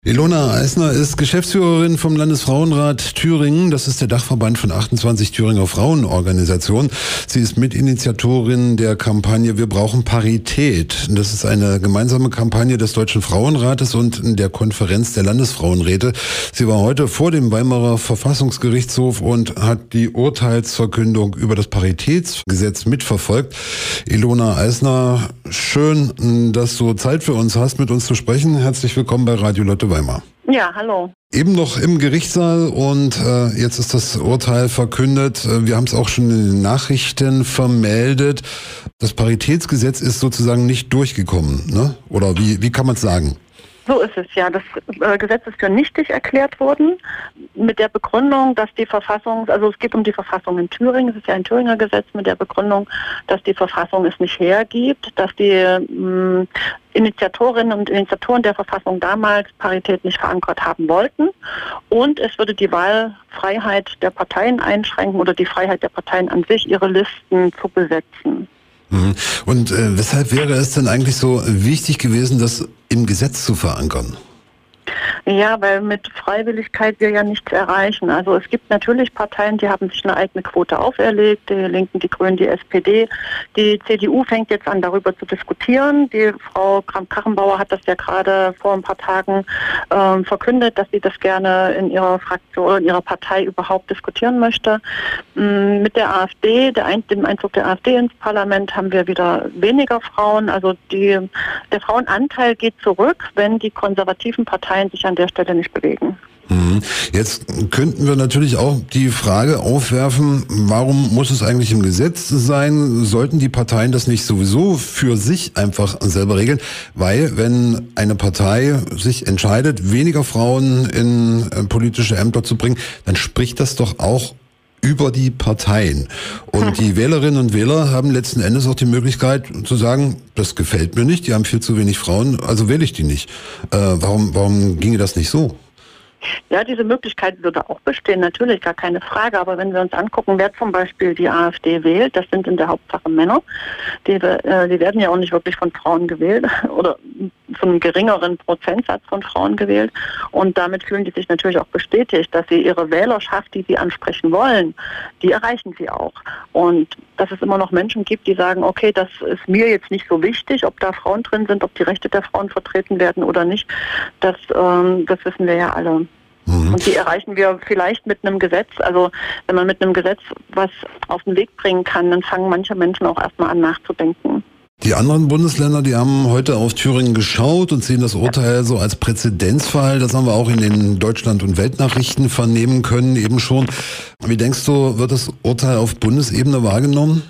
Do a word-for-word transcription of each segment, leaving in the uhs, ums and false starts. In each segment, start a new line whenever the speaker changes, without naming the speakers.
Ilona Eisner ist Geschäftsführerin vom Landesfrauenrat Thüringen. Das ist der Dachverband von achtundzwanzig Thüringer Frauenorganisationen. Sie ist Mitinitiatorin der Kampagne Wir brauchen Parität. Das ist eine gemeinsame Kampagne des Deutschen Frauenrates und der Konferenz der Landesfrauenräte. Sie war heute vor dem Weimarer Verfassungsgerichtshof und hat die Urteilsverkündung über das Paritätsgesetz mitverfolgt. Ilona Eisner, schön, dass du Zeit für uns hast, mit uns zu sprechen. Herzlich willkommen bei Radio Lotte Weimar.
Ja, hallo.
Eben noch im Gerichtssaal und äh, jetzt ist das Urteil verkündet. Wir haben es auch schon in den Nachrichten vermeldet. Das Paritätsgesetz ist sozusagen nicht durchgekommen, ne? Oder wie, wie kann man es sagen?
So ist es, ja. Das äh, Gesetz ist für nichtig erklärt worden, mit der Begründung, dass die Verfassung, also es geht um die Verfassung in Thüringen, es ist ja ein Thüringer Gesetz, mit der Begründung, dass die Verfassung es nicht hergibt, dass die mh, Initiatorinnen und Initiatoren der Verfassung damals Parität nicht verankert haben wollten und es würde die Wahlfreiheit der Parteien einschränken oder die Freiheit der Parteien an sich, ihre Listen zu besetzen.
Und äh, weshalb wäre es denn eigentlich so wichtig gewesen, das im Gesetz zu verankern?
Ja, weil mit Freiwilligkeit wir ja nichts erreichen. Also es gibt natürlich Parteien, die haben sich eine eigene Quote auferlegt, die Linken, die Grünen, die S P D. Die C D U fängt jetzt an, darüber zu diskutieren. Die Frau Kramp-Karrenbauer hat das ja gerade vor ein paar Tagen ähm, verkündet, dass sie das gerne in ihrer Fraktion, in ihrer Partei überhaupt diskutieren möchte. Ähm, mit der AfD, der Ein dem Einzug der AfD ins Parlament, haben wir wieder weniger Frauen. Also die, der Frauenanteil geht zurück, wenn die konservativen Parteien sich an der Stelle nicht bewegen.
Jetzt könnten wir natürlich auch die Frage aufwerfen, warum muss es eigentlich im Gesetz sein? Sollten die Parteien das nicht sowieso für sich einfach selber regeln? Weil wenn eine Partei sich entscheidet, weniger Frauen in politische Ämter zu bringen, dann spricht das doch auch über die Parteien. Und die Wählerinnen und Wähler haben letzten Endes auch die Möglichkeit zu sagen, das gefällt mir nicht, die haben viel zu wenig Frauen, also wähle ich die nicht. Äh, warum, warum ginge das nicht so?
Ja, diese Möglichkeit würde auch bestehen, natürlich, gar keine Frage. Aber wenn wir uns angucken, wer zum Beispiel die AfD wählt, das sind in der Hauptsache Männer. Die, äh, die werden ja auch nicht wirklich von Frauen gewählt oder von einem geringeren Prozentsatz von Frauen gewählt. Und damit fühlen die sich natürlich auch bestätigt, dass sie ihre Wählerschaft, die sie ansprechen wollen, die erreichen sie auch. Und dass es immer noch Menschen gibt, die sagen, okay, das ist mir jetzt nicht so wichtig, ob da Frauen drin sind, ob die Rechte der Frauen vertreten werden oder nicht, das, ähm, das wissen wir ja alle. Mhm. Und die erreichen wir vielleicht mit einem Gesetz. Also wenn man mit einem Gesetz was auf den Weg bringen kann, dann fangen manche Menschen auch erstmal an nachzudenken.
Die anderen Bundesländer, die haben heute auf Thüringen geschaut und sehen das Urteil so als Präzedenzfall. Das haben wir auch in den Deutschland- und Weltnachrichten vernehmen können, eben schon. Wie denkst du, wird das Urteil auf Bundesebene wahrgenommen?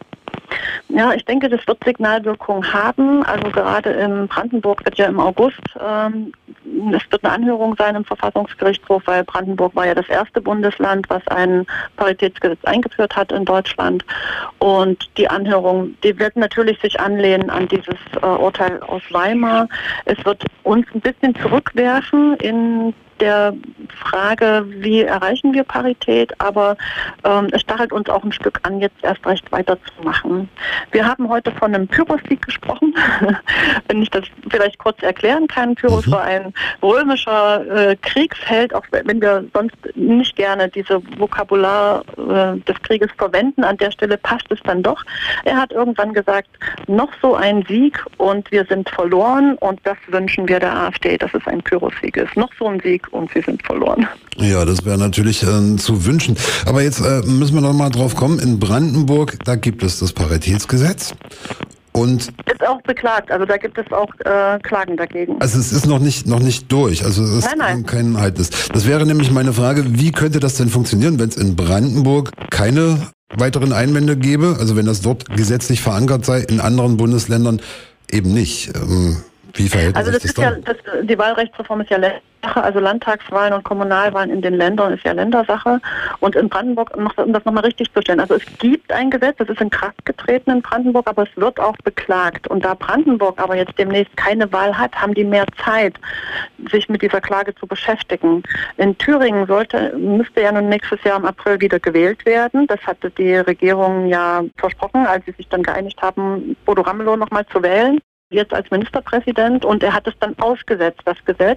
Ja, ich denke, das wird Signalwirkung haben. Also gerade in Brandenburg wird ja im August, ähm, es wird eine Anhörung sein im Verfassungsgerichtshof, weil Brandenburg war ja das erste Bundesland, was ein Paritätsgesetz eingeführt hat in Deutschland. Und die Anhörung, die wird natürlich sich anlehnen an dieses äh, Urteil aus Weimar. Es wird uns ein bisschen zurückwerfen in der Frage, wie erreichen wir Parität, aber ähm, es stachelt uns auch ein Stück an, jetzt erst recht weiterzumachen. Wir haben heute von einem Pyrrhussieg gesprochen, wenn ich das vielleicht kurz erklären kann. Pyrrhus mhm. war ein römischer äh, Kriegsheld, auch wenn wir sonst nicht gerne diese Vokabular äh, des Krieges verwenden. An der Stelle passt es dann doch. Er hat irgendwann gesagt, noch so ein Sieg und wir sind verloren und das wünschen wir der AfD, dass es ein Pyrrhussieg ist. Noch so ein Sieg und sie sind verloren.
Ja, das wäre natürlich äh, zu wünschen. Aber jetzt äh, müssen wir noch mal drauf kommen. In Brandenburg, da gibt es das Paritätsgesetz. Und
ist auch beklagt, also da gibt es auch äh, Klagen dagegen.
Also es ist noch nicht noch nicht durch, also es ist nein, nein. kein Halt ist. Das wäre nämlich meine Frage, wie könnte das denn funktionieren, wenn es in Brandenburg keine weiteren Einwände gäbe, also wenn das dort gesetzlich verankert sei, in anderen Bundesländern eben nicht. Ähm, Wie verhält
also
sich
das
das
ist dann? ja, das, die Wahlrechtsreform ist ja Ländersache, also Landtagswahlen und Kommunalwahlen in den Ländern ist ja Ländersache. Und in Brandenburg, um das nochmal richtig zu stellen, also es gibt ein Gesetz, das ist in Kraft getreten in Brandenburg, aber es wird auch beklagt. Und da Brandenburg aber jetzt demnächst keine Wahl hat, haben die mehr Zeit, sich mit dieser Klage zu beschäftigen. In Thüringen sollte, müsste ja nun nächstes Jahr im April wieder gewählt werden. Das hatte die Regierung ja versprochen, als sie sich dann geeinigt haben, Bodo Ramelow nochmal zu wählen. Jetzt als Ministerpräsident, und er hat es dann ausgesetzt, das Gesetz,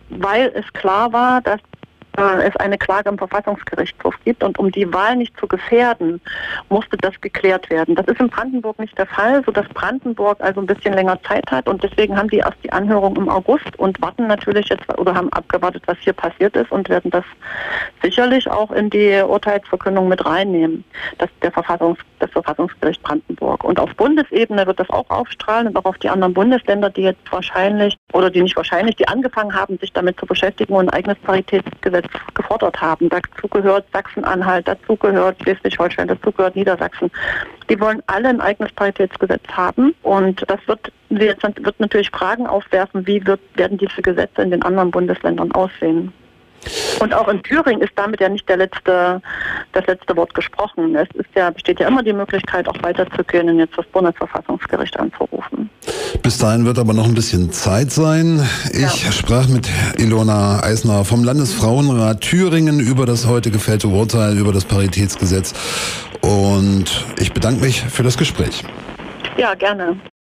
weil es klar war, dass es eine Klage im Verfassungsgerichtshof gibt und um die Wahl nicht zu gefährden, musste das geklärt werden. Das ist in Brandenburg nicht der Fall, sodass Brandenburg also ein bisschen länger Zeit hat und deswegen haben die erst die Anhörung im August und warten natürlich jetzt oder haben abgewartet, was hier passiert ist und werden das sicherlich auch in die Urteilsverkündung mit reinnehmen, das, der Verfassungs, das Verfassungsgericht Brandenburg. Und auf Bundesebene wird das auch aufstrahlen und auch auf die anderen Bundesländer, die jetzt wahrscheinlich oder die nicht wahrscheinlich, die angefangen haben, sich damit zu beschäftigen und ein eigenes Paritätsgesetz gefordert haben. Dazu gehört Sachsen-Anhalt, dazu gehört Schleswig-Holstein, dazu gehört Niedersachsen. Die wollen alle ein eigenes Paritätsgesetz haben und das wird, wird natürlich Fragen aufwerfen, wie wird, werden diese Gesetze in den anderen Bundesländern aussehen. Und auch in Thüringen ist damit ja nicht der letzte, das letzte Wort gesprochen. Es ist ja, besteht ja immer die Möglichkeit, auch weiterzugehen und jetzt das Bundesverfassungsgericht anzurufen.
Bis dahin wird aber noch ein bisschen Zeit sein. Ich ja. sprach mit Ilona Eisner vom Landesfrauenrat Thüringen über das heute gefällte Urteil, über das Paritätsgesetz. Und ich bedanke mich für das Gespräch.
Ja, gerne.